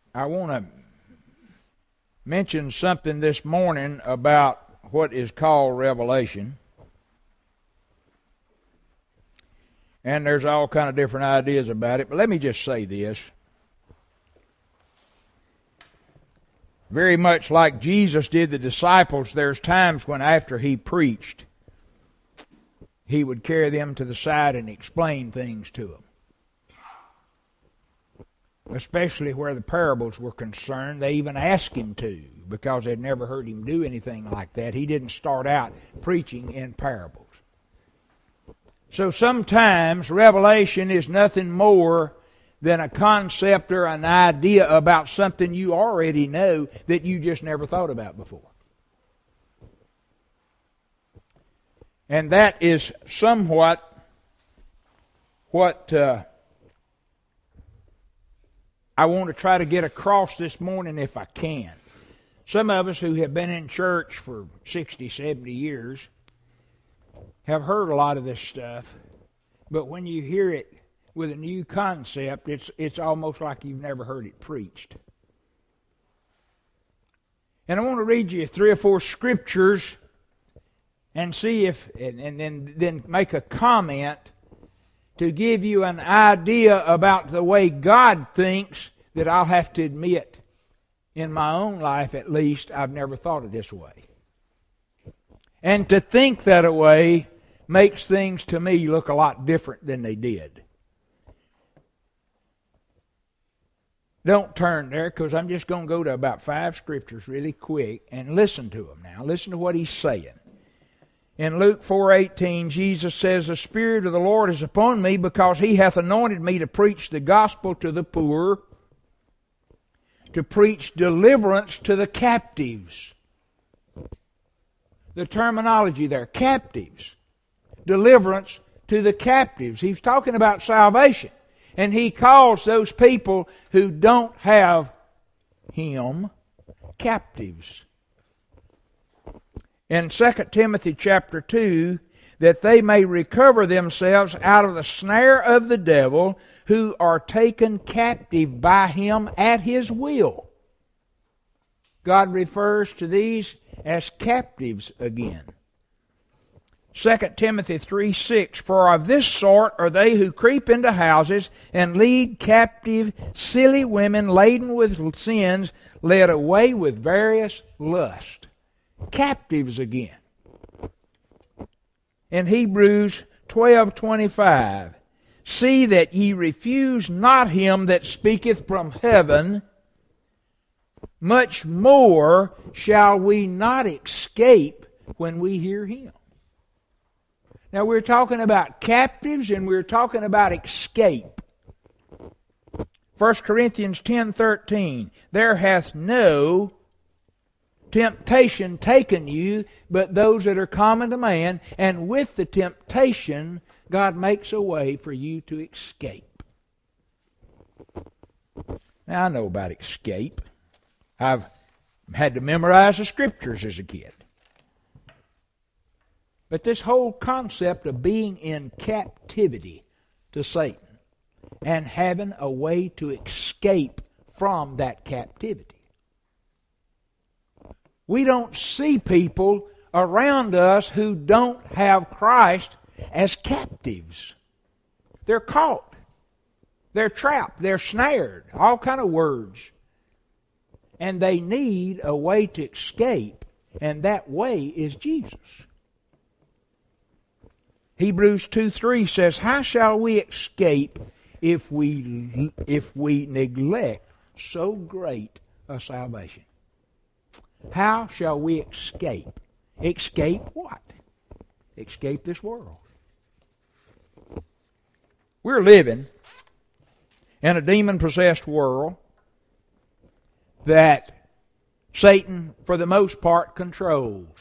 I want to mention something this morning about what is called revelation. And there's all kind of different ideas about it, but let me just say this. Very much like Jesus did the disciples, there's times when after he preached, he would carry them to the side and explain things to them. Especially where the parables were concerned, they even asked him to, because they'd never heard him do anything like that. He didn't start out preaching in parables. So sometimes revelation is nothing more than a concept or an idea about something you already know that you just never thought about before. And that is somewhat what I want to try to get across this morning if I can. Some of us who have been in church for 60, 70 years have heard a lot of this stuff, but when you hear it with a new concept, it's almost like you've never heard it preached. And I want to read you 3 or 4 scriptures and see if, and then make a comment to give you an idea about the way God thinks, that I'll have to admit, in my own life at least, I've never thought of this way. And to think that way makes things to me look a lot different than they did. Don't turn there, because I'm just going to go to about 5 scriptures really quick and listen to them now. Listen to what he's saying. In Luke 4:18, Jesus says, "The Spirit of the Lord is upon me, because He hath anointed me to preach the gospel to the poor, to preach deliverance to the captives." The terminology there, captives. Deliverance to the captives. He's talking about salvation. And He calls those people who don't have Him captives. In 2 Timothy chapter 2, that they may recover themselves out of the snare of the devil, who are taken captive by him at his will. God refers to these as captives again. 2 Timothy 3:6, "For of this sort are they who creep into houses and lead captive silly women laden with sins, led away with various lusts." Captives again. In Hebrews 12:25, "See that ye refuse not him that speaketh from heaven, much more shall we not escape when we hear him." Now we're talking about captives and we're talking about escape. 1 Corinthians 10:13, "There hath no temptation taken you, but those that are common to man, and with the temptation God makes a way for you to escape." Now I know about escape. I've had to memorize the scriptures as a kid. But this whole concept of being in captivity to Satan and having a way to escape from that captivity. We don't see people around us who don't have Christ as captives. They're caught. They're trapped. They're snared. All kind of words. And they need a way to escape, and that way is Jesus. Hebrews 2:3 says, "How shall we escape if we neglect so great a salvation?" How shall we escape? Escape what? Escape this world. We're living in a demon-possessed world that Satan, for the most part, controls.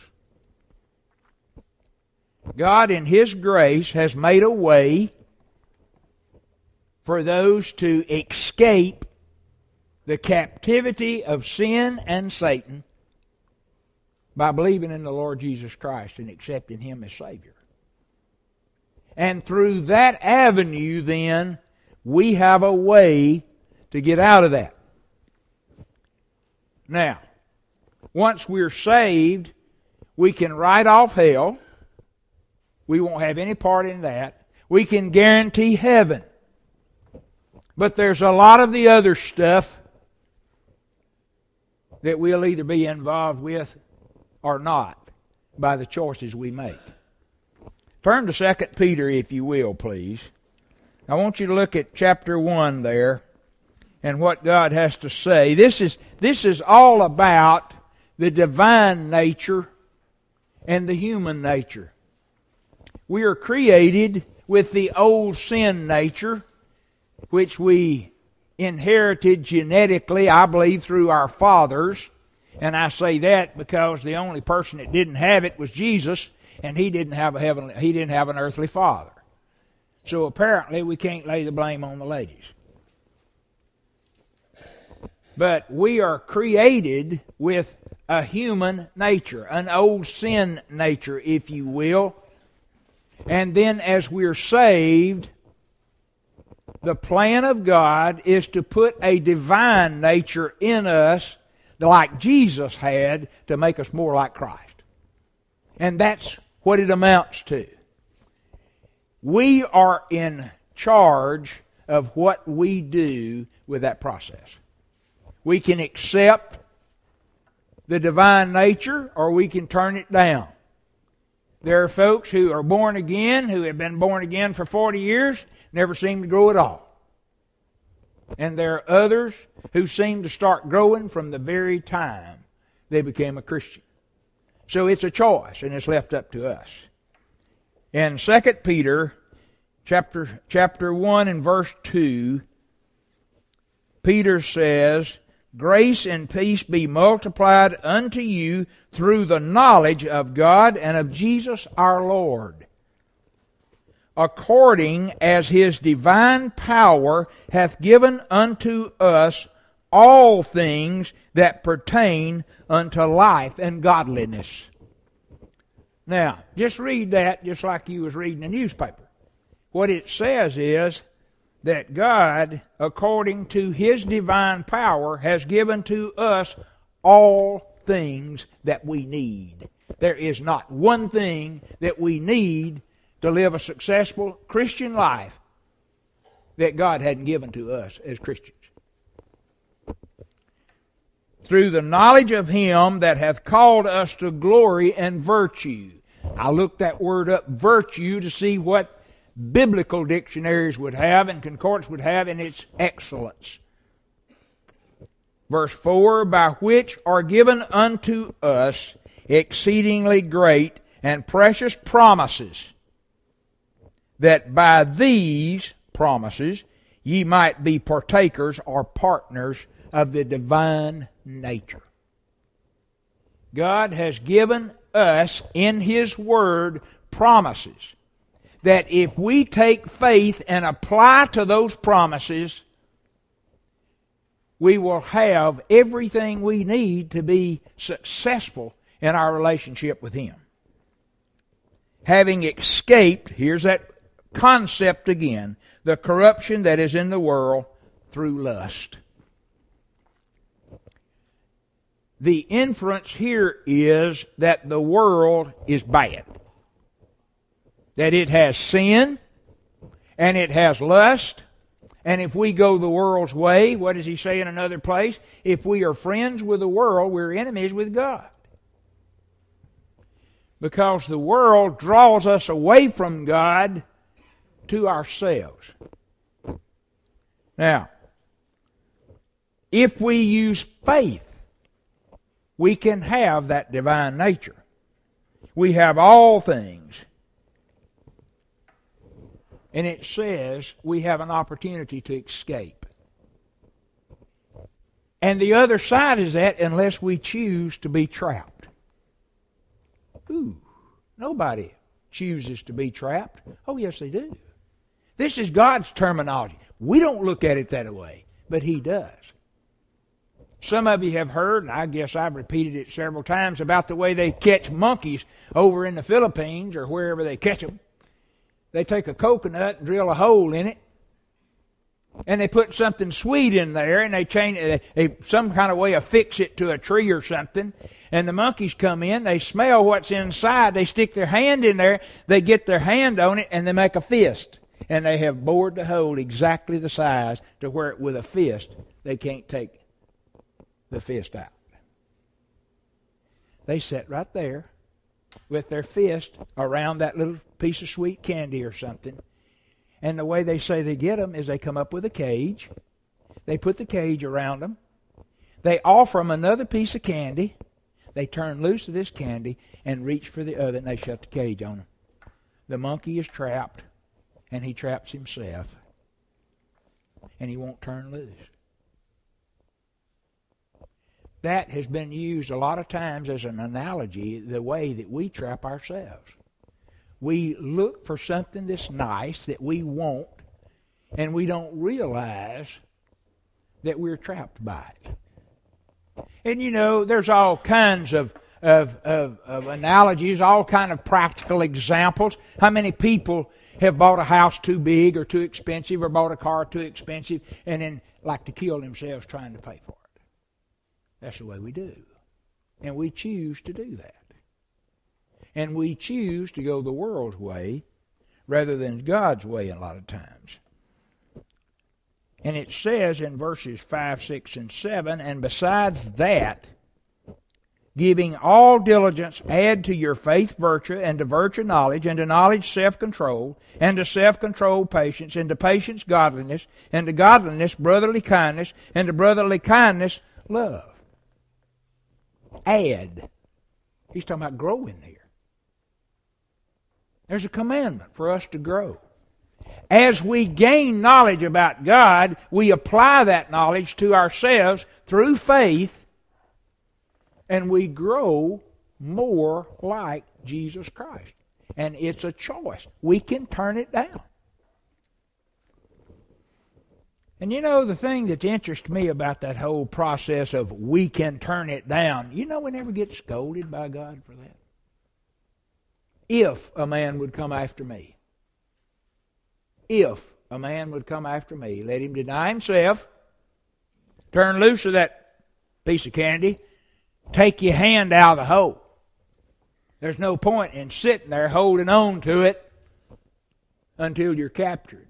God, in His grace, has made a way for those to escape the captivity of sin and Satan by believing in the Lord Jesus Christ and accepting Him as Savior. And through that avenue, then, we have a way to get out of that. Now, once we're saved, we can write off hell. We won't have any part in that. We can guarantee heaven. But there's a lot of the other stuff that we'll either be involved with or not by the choices we make. Turn to 2 Peter, if you will, please. I want you to look at chapter 1 there and what God has to say. This is all about the divine nature and the human nature. We are created with the old sin nature, which we inherited genetically, I believe, through our fathers. And I say that because the only person that didn't have it was Jesus, and he didn't have an earthly father. So apparently we can't lay the blame on the ladies. But we are created with a human nature, an old sin nature, if you will. And then as we're saved, the plan of God is to put a divine nature in us like Jesus had to make us more like Christ. And that's what it amounts to. We are in charge of what we do with that process. We can accept the divine nature or we can turn it down. There are folks who are born again, who have been born again for 40 years, never seem to grow at all. And there are others who seem to start growing from the very time they became a Christian. So it's a choice, and it's left up to us. In 2 Peter chapter 1 and verse 2, Peter says, "Grace and peace be multiplied unto you through the knowledge of God and of Jesus our Lord, according as His divine power hath given unto us all things that pertain unto life and godliness." Now, just read that just like you was reading a newspaper. What it says is that God, according to His divine power, has given to us all things that we need. There is not one thing that we need to live a successful Christian life that God hadn't given to us as Christians. Through the knowledge of Him that hath called us to glory and virtue. I looked that word up, virtue, to see what biblical dictionaries would have and concordance would have in its excellence. Verse 4, "By which are given unto us exceedingly great and precious promises, that by these promises ye might be partakers or partners of the divine nature." God has given us in His Word promises that if we take faith and apply to those promises, we will have everything we need to be successful in our relationship with Him. Having escaped, here's that concept again, the corruption that is in the world through lust. The inference here is that the world is bad. That it has sin, and it has lust, and if we go the world's way, what does he say in another place? If we are friends with the world, we're enemies with God. Because the world draws us away from God to ourselves. Now, if we use faith, we can have that divine nature. We have all things. And it says we have an opportunity to escape. And the other side is that unless we choose to be trapped. Ooh, nobody chooses to be trapped. Oh, yes, they do. This is God's terminology. We don't look at it that way, but He does. Some of you have heard, and I guess I've repeated it several times, about the way they catch monkeys over in the Philippines or wherever they catch them. They take a coconut and drill a hole in it, and they put something sweet in there, and they change some kind of way affix it to a tree or something, and the monkeys come in, they smell what's inside, they stick their hand in there, they get their hand on it, and they make a fist. And they have bored the hole exactly the size to where with a fist they can't take the fist out. They sit right there with their fist around that little piece of sweet candy or something. And the way they say they get them is they come up with a cage. They put the cage around them. They offer them another piece of candy. They turn loose of this candy and reach for the other, and they shut the cage on them. The monkey is trapped, and he traps himself, and he won't turn loose. That has been used a lot of times as an analogy, the way that we trap ourselves. We look for something that's nice that we want, and we don't realize that we're trapped by it. And you know, there's all kinds of analogies, all kind of practical examples. How many people have bought a house too big or too expensive, or bought a car too expensive, and then like to kill themselves trying to pay for it? That's the way we do. And we choose to do that. And we choose to go the world's way rather than God's way a lot of times. And it says in verses 5, 6, and 7, and besides that, giving all diligence, add to your faith virtue, and to virtue knowledge, and to knowledge self-control, and to self-control patience, and to patience godliness, and to godliness brotherly kindness, and to brotherly kindness love. Add. He's talking about growing here. There's a commandment for us to grow. As we gain knowledge about God, we apply that knowledge to ourselves through faith, and we grow more like Jesus Christ. And it's a choice. We can turn it down. And you know, the thing that interests me about that whole process of we can turn it down, you know, we never get scolded by God for that. If a man would come after me, if a man would come after me, let him deny himself, turn loose of that piece of candy, take your hand out of the hole. There's no point in sitting there holding on to it until you're captured.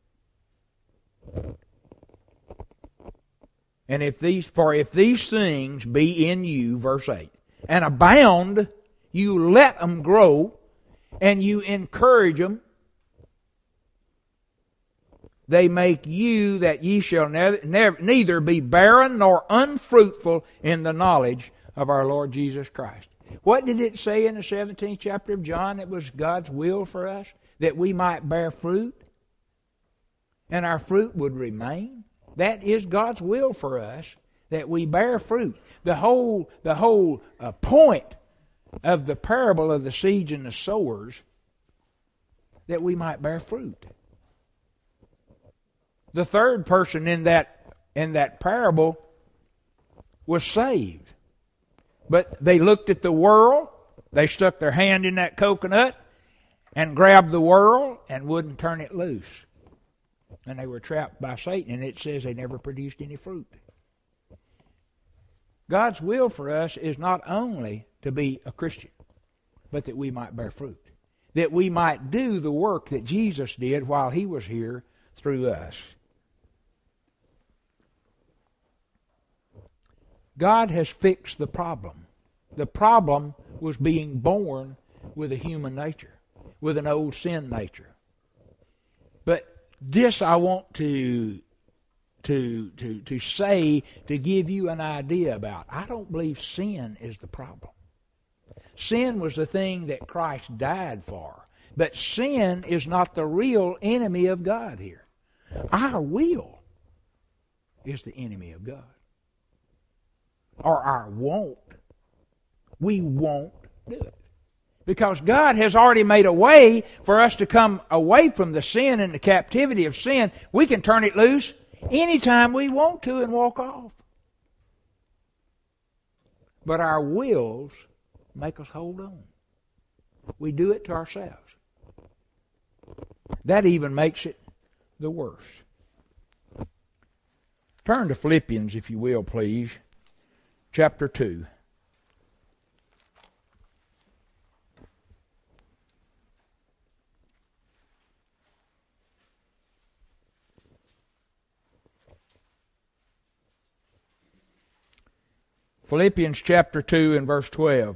And if these things be in you, verse 8, and abound, you let them grow, and you encourage them, they make you that ye shall neither be barren nor unfruitful in the knowledge of our Lord Jesus Christ. What did it say in the 17th chapter of John? It was God's will for us, that we might bear fruit, and our fruit would remain. That is God's will for us, that we bear fruit. The whole point of the parable of the seeds and the sowers, that we might bear fruit. The third person in that parable was saved. But they looked at the world, they stuck their hand in that coconut and grabbed the world and wouldn't turn it loose. And they were trapped by Satan, and it says they never produced any fruit. God's will for us is not only to be a Christian, but that we might bear fruit. That we might do the work that Jesus did while He was here through us. God has fixed the problem. The problem was being born with a human nature, with an old sin nature. But this I want to say, to give you an idea about. I don't believe sin is the problem. Sin was the thing that Christ died for. But sin is not the real enemy of God here. Our will is the enemy of God. Or our won't. We won't do it. Because God has already made a way for us to come away from the sin and the captivity of sin. We can turn it loose anytime we want to and walk off. But our wills make us hold on. We do it to ourselves. That even makes it the worse. Turn to Philippians, if you will, please. Chapter 2. Philippians chapter 2 and verse 12.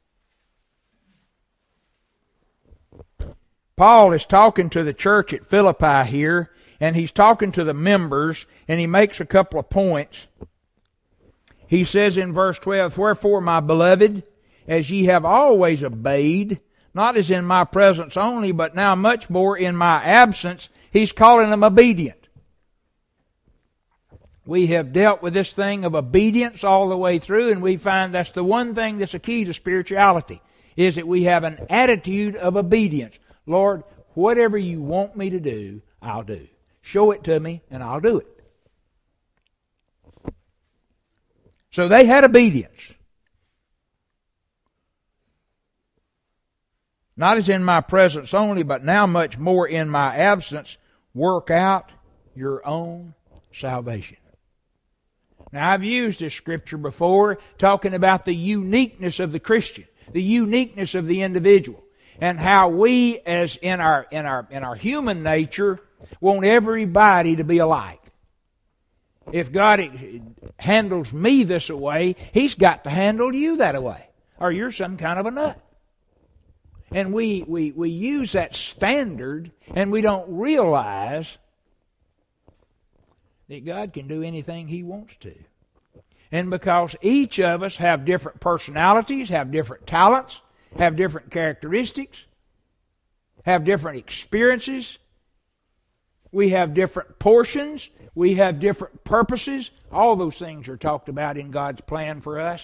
Paul is talking to the church at Philippi here, and he's talking to the members, and he makes a couple of points. He says in verse 12, "Wherefore, my beloved, as ye have always obeyed, not as in my presence only, but now much more in my absence," he's calling them obedient. We have dealt with this thing of obedience all the way through, and we find that's the one thing that's a key to spirituality, is that we have an attitude of obedience. Lord, whatever you want me to do, I'll do. Show it to me, and I'll do it. So they had obedience. Not as in my presence only, but now much more in my absence, work out your own salvation. Now, I've used this scripture before, talking about the uniqueness of the Christian, the uniqueness of the individual, and how we, as in our human nature, want everybody to be alike. If God handles me this way, He's got to handle you that way, or you're some kind of a nut. And we use that standard, and we don't realize that God can do anything He wants to. And because each of us have different personalities, have different talents, have different characteristics, have different experiences, we have different portions, we have different purposes. All those things are talked about in God's plan for us.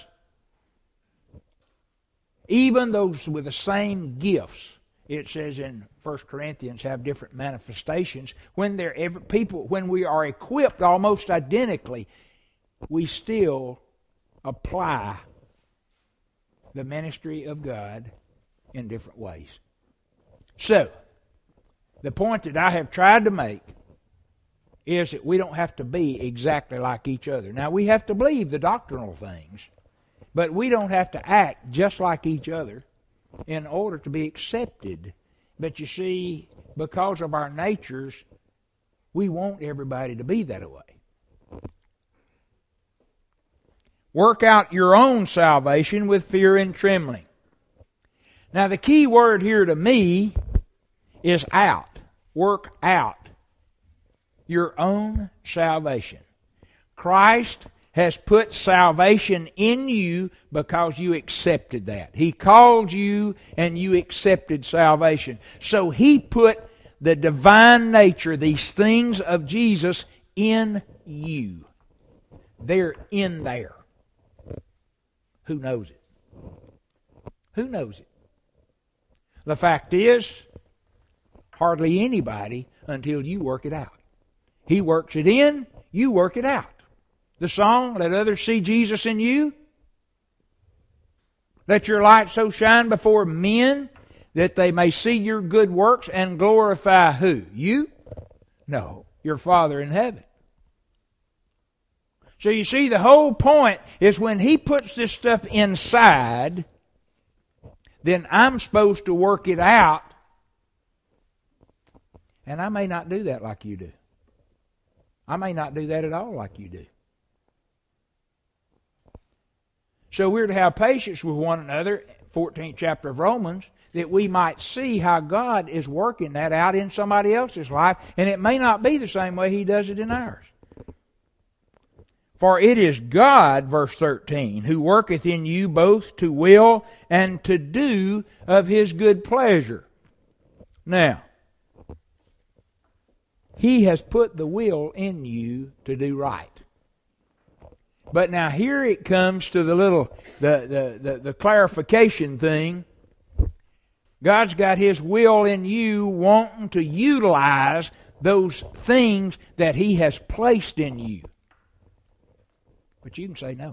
Even those with the same gifts, it says in 1 Corinthians, have different manifestations. When we are equipped almost identically, we still apply the ministry of God in different ways. So, the point that I have tried to make is that we don't have to be exactly like each other. Now, we have to believe the doctrinal things, but we don't have to act just like each other in order to be accepted. But you see, because of our natures, we want everybody to be that way. Work out your own salvation with fear and trembling. Now, the key word here to me is out. Work out your own salvation. Christ has put salvation in you because you accepted that. He called you and you accepted salvation. So He put the divine nature, these things of Jesus, in you. They're in there. Who knows it? Who knows it? The fact is, hardly anybody until you work it out. He works it in, you work it out. The song, "Let others see Jesus in you." Let your light so shine before men that they may see your good works and glorify who? You? No, your Father in heaven. So you see, the whole point is when He puts this stuff inside, then I'm supposed to work it out. And I may not do that like you do. I may not do that at all like you do. So we're to have patience with one another, 14th chapter of Romans, that we might see how God is working that out in somebody else's life, and it may not be the same way He does it in ours. For it is God, verse 13, who worketh in you both to will and to do of His good pleasure. Now, He has put the will in you to do right. But now here it comes to the clarification thing. God's got His will in you wanting to utilize those things that He has placed in you. But you can say no.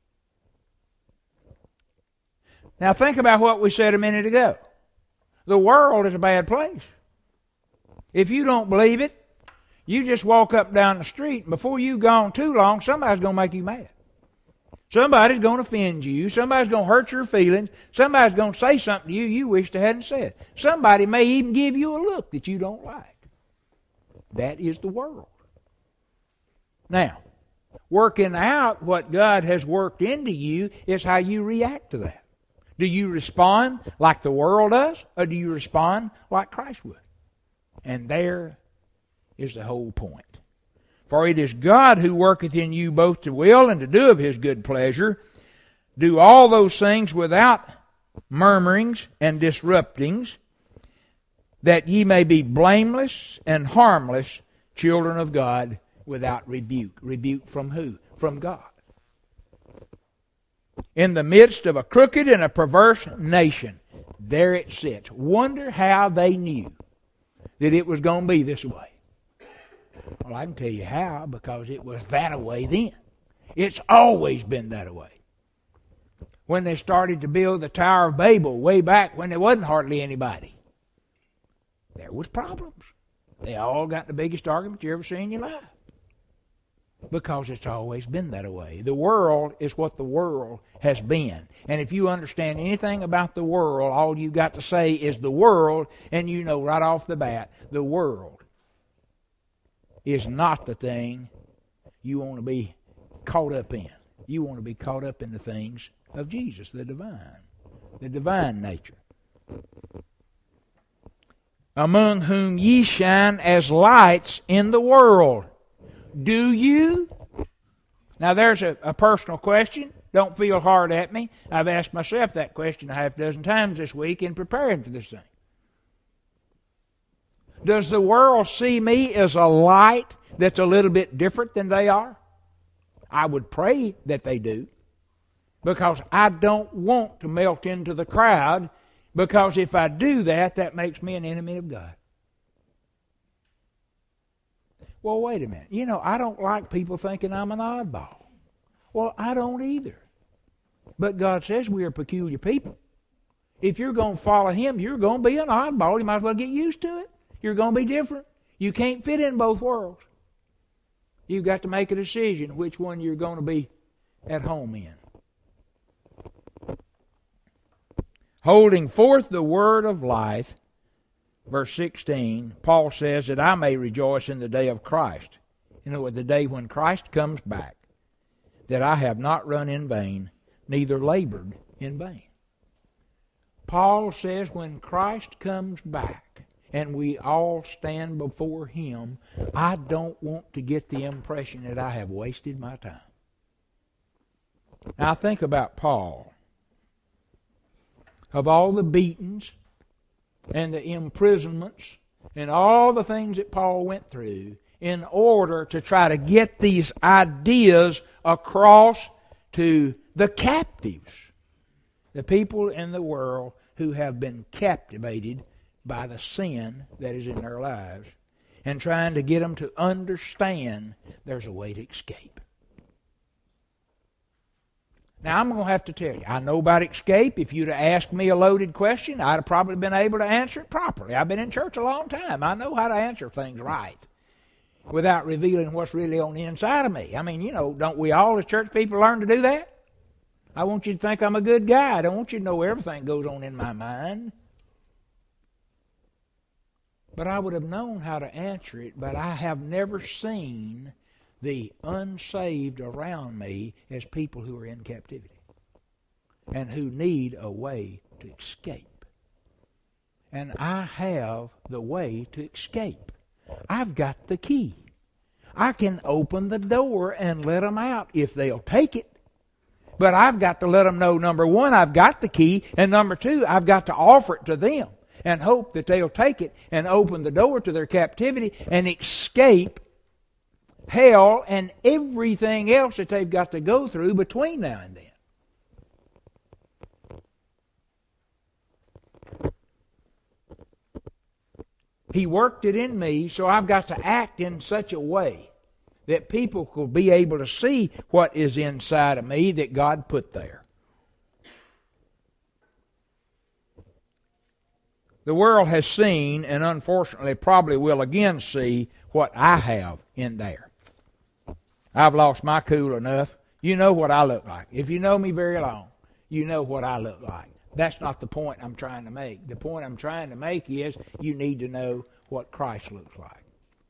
Now think about what we said a minute ago. The world is a bad place. If you don't believe it, You just walk up and down the street, and before you've gone too long, somebody's going to make you mad. Somebody's going to offend you. Somebody's going to hurt your feelings. Somebody's going to say something to you you wish they hadn't said. Somebody may even give you a look that you don't like. That is the world. Now, working out what God has worked into you is how you react to that. Do you respond like the world does, or do you respond like Christ would? And there is the whole point. For it is God who worketh in you both to will and to do of His good pleasure. Do all those things without murmurings and disruptings, that ye may be blameless and harmless children of God without rebuke. Rebuke from who? From God. In the midst of a crooked and a perverse nation, there it sits. Wonder how they knew that it was going to be this way. Well, I can tell you how, because it was that way then. It's always been that way. When they started to build the Tower of Babel way back when there wasn't hardly anybody, there was problems. They all got the biggest argument you ever seen in your life. Because it's always been that way. The world is what the world has been. And if you understand anything about the world, all you got to say is the world, and you know right off the bat, the world is not the thing you want to be caught up in. You want to be caught up in the things of Jesus, the divine nature. Among whom ye shine as lights in the world. Do you? Now there's a personal question. Don't feel hard at me. I've asked myself that question a half dozen times this week in preparing for this thing. Does the world see me as a light that's a little bit different than they are? I would pray that they do. Because I don't want to melt into the crowd, because if I do that, that makes me an enemy of God. Well, wait a minute. You know, I don't like people thinking I'm an oddball. Well, I don't either. But God says we are peculiar people. If you're going to follow Him, you're going to be an oddball. You might as well get used to it. You're going to be different. You can't fit in both worlds. You've got to make a decision which one you're going to be at home in. Holding forth the word of life, verse 16, Paul says that I may rejoice in the day of Christ. You know, the day when Christ comes back, that I have not run in vain, neither labored in vain. Paul says when Christ comes back and we all stand before Him, I don't want to get the impression that I have wasted my time. Now think about Paul. Of all the beatings and the imprisonments and all the things that Paul went through in order to try to get these ideas across to the captives, the people in the world who have been captivated by the sin that is in their lives, and trying to get them to understand there's a way to escape. Now, I'm going to have to tell you, I know about escape. If you'd have asked me a loaded question, I'd have probably been able to answer it properly. I've been in church a long time. I know how to answer things right without revealing what's really on the inside of me. I mean, you know, don't we all as church people learn to do that? I want you to think I'm a good guy. I don't want you to know everything goes on in my mind. But I would have known how to answer it, but I have never seen the unsaved around me as people who are in captivity and who need a way to escape. And I have the way to escape. I've got the key. I can open the door and let them out if they'll take it. But I've got to let them know, number one, I've got the key, and number two, I've got to offer it to them and hope that they'll take it and open the door to their captivity and escape hell and everything else that they've got to go through between now and then. He worked it in me, so I've got to act in such a way that people will be able to see what is inside of me that God put there. The world has seen, and unfortunately probably will again see, what I have in there. I've lost my cool enough. You know what I look like. If you know me very long, you know what I look like. That's not the point I'm trying to make. The point I'm trying to make is you need to know what Christ looks like.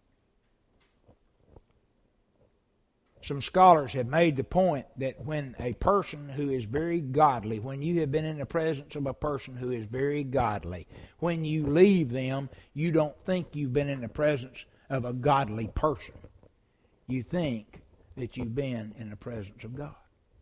Some scholars have made the point that when a person who is very godly, when you have been in the presence of a person who is very godly, when you leave them, you don't think you've been in the presence of a godly person. You think that you've been in the presence of God.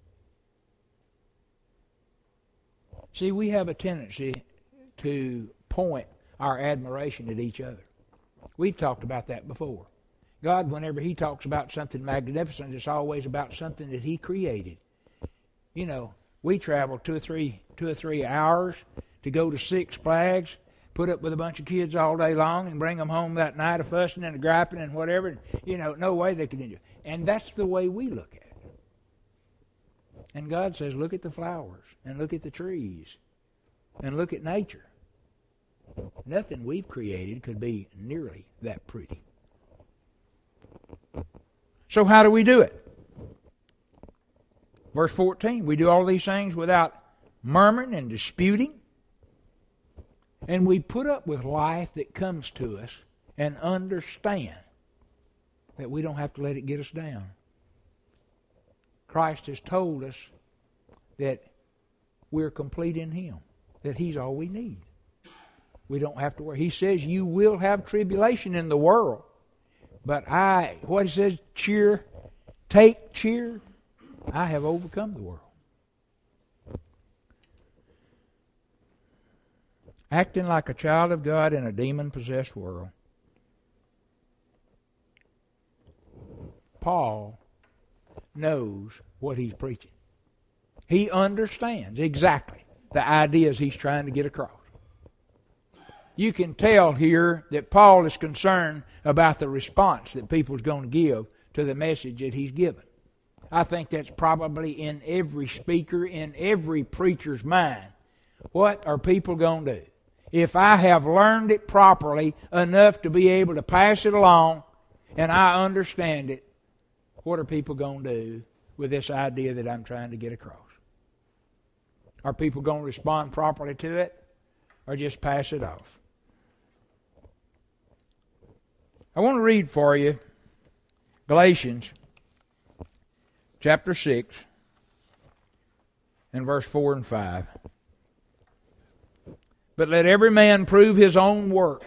See, we have a tendency to point our admiration at each other. We've talked about that before. God, whenever He talks about something magnificent, it's always about something that He created. You know, we travel two or three hours to go to Six Flags, put up with a bunch of kids all day long, and bring them home that night, a fussing and a griping and whatever. And, you know, no way they can enjoy it. And that's the way we look at it. And God says, look at the flowers, and look at the trees, and look at nature. Nothing we've created could be nearly that pretty. So how do we do it? Verse 14, we do all these things without murmuring and disputing. And we put up with life that comes to us and understand that we don't have to let it get us down. Christ has told us that we're complete in Him, that He's all we need. We don't have to worry. He says you will have tribulation in the world. But what He says, take cheer, I have overcome the world. Acting like a child of God in a demon-possessed world. Paul knows what he's preaching. He understands exactly the ideas he's trying to get across. You can tell here that Paul is concerned about the response that people's going to give to the message that he's given. I think that's probably in every speaker, in every preacher's mind. What are people going to do? If I have learned it properly enough to be able to pass it along and I understand it, what are people going to do with this idea that I'm trying to get across? Are people going to respond properly to it or just pass it off? I want to read for you Galatians chapter 6 and verse 4 and 5. But let every man prove his own work.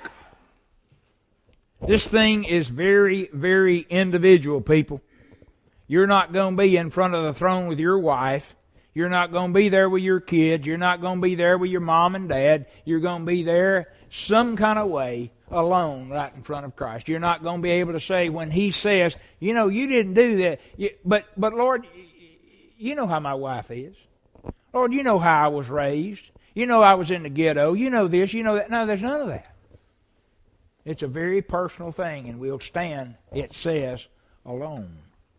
This thing is very, very individual, people. You're not going to be in front of the throne with your wife. You're not going to be there with your kids. You're not going to be there with your mom and dad. You're going to be there some kind of way alone right in front of Christ. You're not going to be able to say when He says, you know, you didn't do that. But Lord, you know how my wife is. Lord, you know how I was raised. You know I was in the ghetto. You know this, you know that. No, there's none of that. It's a very personal thing, and we'll stand, it says, alone.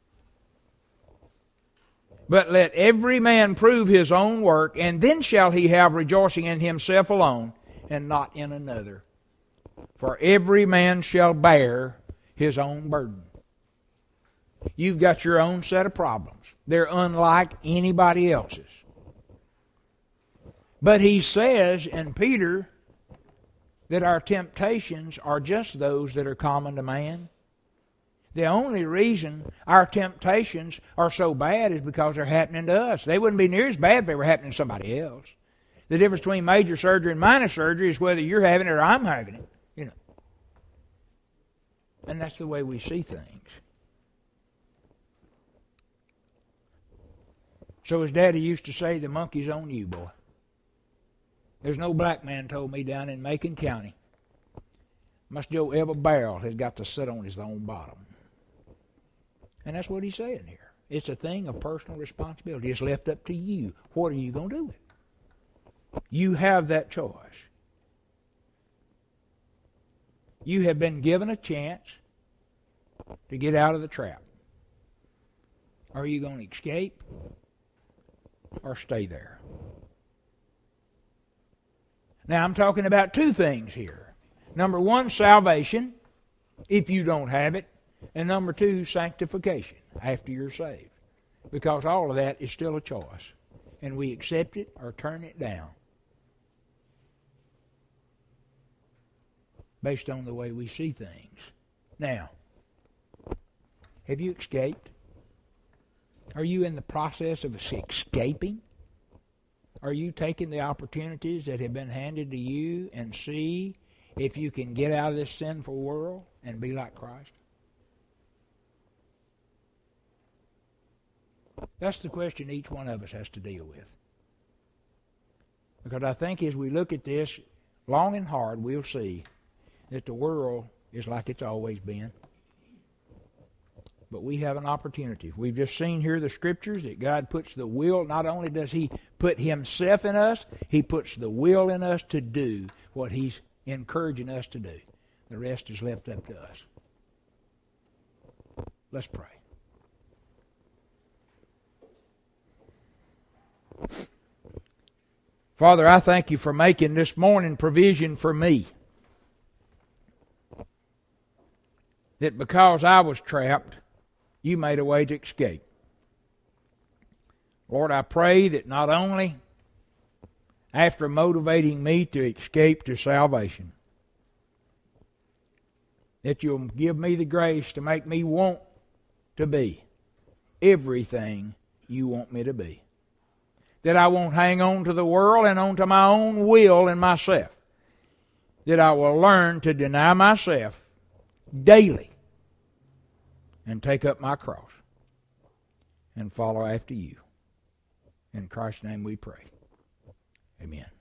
But let every man prove his own work, and then shall he have rejoicing in himself alone, and not in another. For every man shall bear his own burden. You've got your own set of problems. They're unlike anybody else's. But he says in Peter that our temptations are just those that are common to man. The only reason our temptations are so bad is because they're happening to us. They wouldn't be near as bad if they were happening to somebody else. The difference between major surgery and minor surgery is whether you're having it or I'm having it. You know. And that's the way we see things. So as Daddy used to say, the monkey's on you, boy. There's no black man told me down in Macon County. Must Joe every barrel has got to sit on his own bottom. And that's what he's saying here. It's a thing of personal responsibility. It's left up to you. What are you going to do with it? You have that choice. You have been given a chance to get out of the trap. Are you going to escape or stay there? Now, I'm talking about two things here. Number one, salvation. if you don't have it. And number two, sanctification after you're saved. Because all of that is still a choice. And we accept it or turn it down based on the way we see things. Now, have you escaped? Are you in the process of escaping? Are you taking the opportunities that have been handed to you and see if you can get out of this sinful world and be like Christ? That's the question each one of us has to deal with. Because I think as we look at this long and hard, we'll see that the world is like it's always been. But we have an opportunity. We've just seen here the Scriptures that God puts the will. Not only does He put Himself in us, He puts the will in us to do what He's encouraging us to do. The rest is left up to us. Let's pray. Father, I thank you for making this morning provision for me. That because I was trapped, you made a way to escape. Lord, I pray that not only after motivating me to escape to salvation, that you'll give me the grace to make me want to be everything you want me to be. That I won't hang on to the world and on to my own will and myself. That I will learn to deny myself daily and take up my cross and follow after you. In Christ's name we pray. Amen.